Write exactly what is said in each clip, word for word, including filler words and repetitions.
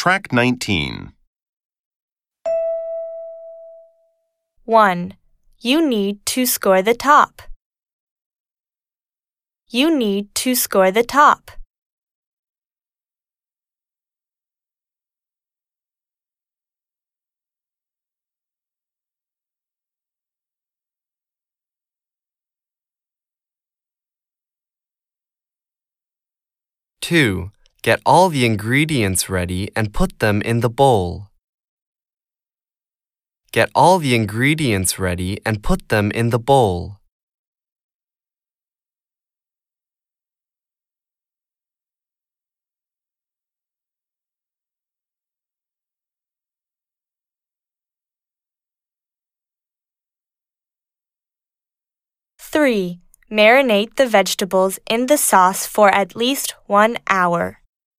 Track nineteen. one. You need to score the top. You need to score the top. two. Get all the ingredients ready and put them in the bowl. Get all the ingredients ready and put them in the bowl. three. Marinate the vegetables in the sauce for at least one hour.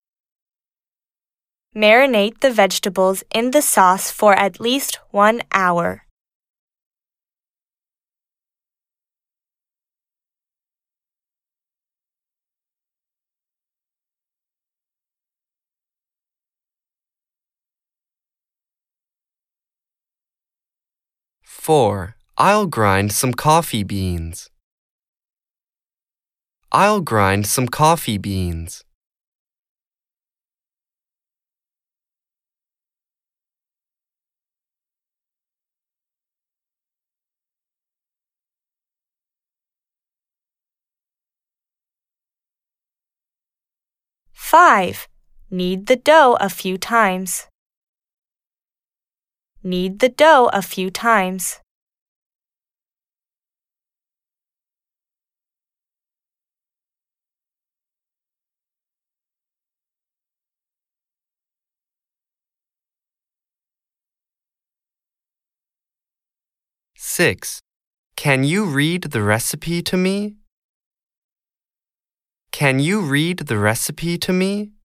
Marinate the vegetables in the sauce for at least one hour. four. I'll grind some coffee beans. I'll grind some coffee beans. five. Knead the dough a few times. Knead the dough a few times. six. Can you read the recipe to me? Can you read the recipe to me?